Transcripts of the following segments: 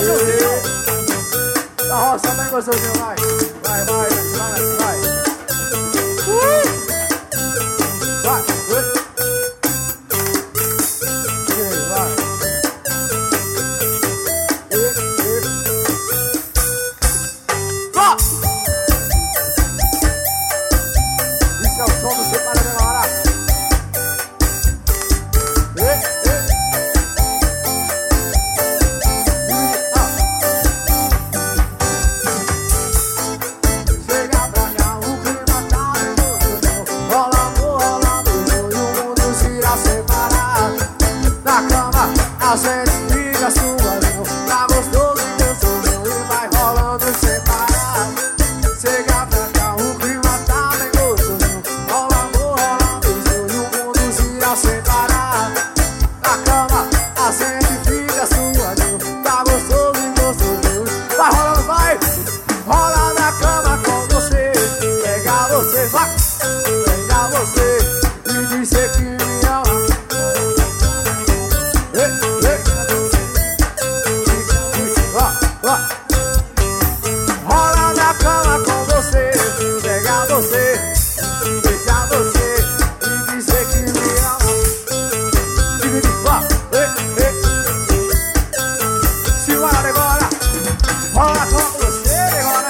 gostosinho. Tá roça bem gostosinho, vai. Vai, vai, vai, vai. Vai, vai. Vá! Isso é o som do Separa de Hora. A gente fica suadinho, tá gostoso e eu sou meu e vai rolando sem parar. Chega pra cá, o clima tá bem gostosinho, rola amor, rola beijo e o mundo gira sem parar. Na cama, a gente fica suadinho, tá gostoso e gostosinho. Vai rolando, vai, rola na cama com você, pega você, vai, pega você e dizer que me ama. Rola na cama com você, pegar você, beijar você e dizer que me ama. Simbora, agora. Rola com você, agora.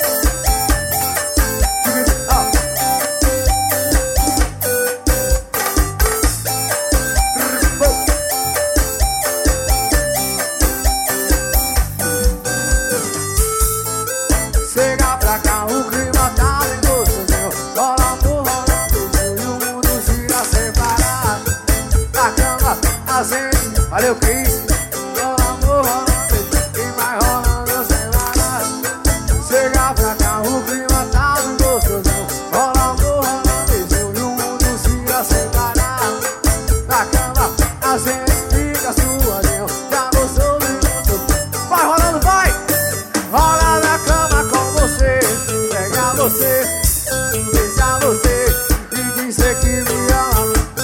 Chega pra cá, o clima tá bem gostosinho, rola amor, rola beijo e o mundo gira sem parar. Na cama, a gente, valeu Cris, rola amor, rola beijo e vai rolando sem parar. Chega pra cá, o clima tá bem gostosinho, rola amor, rola beijo e o mundo gira sem parar. Na cama, a gente fica suadinho, já gostoso e gostoso. Vai rolando, vai! Rola na cama com você, pegar você, beijar você e dizer que me ama.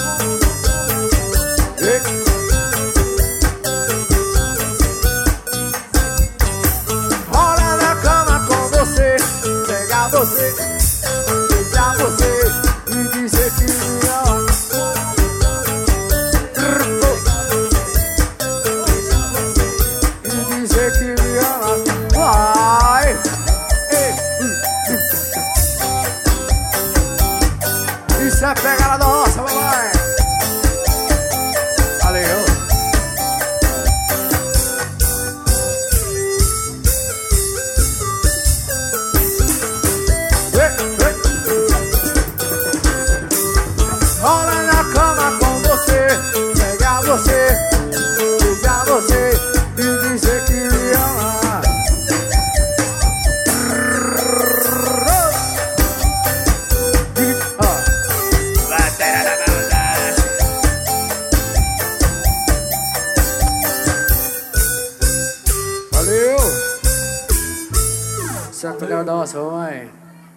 Rola na cama com você, pegar você, beijar você e dizer que me ama. E dizer que me ama. Vai! Isso é pegada nossa, mamãe! Valeu! Rola na cama com você, pegar você, beijar você e dizer que me ama. Valeu! Isso é pegada nossa, mamãe!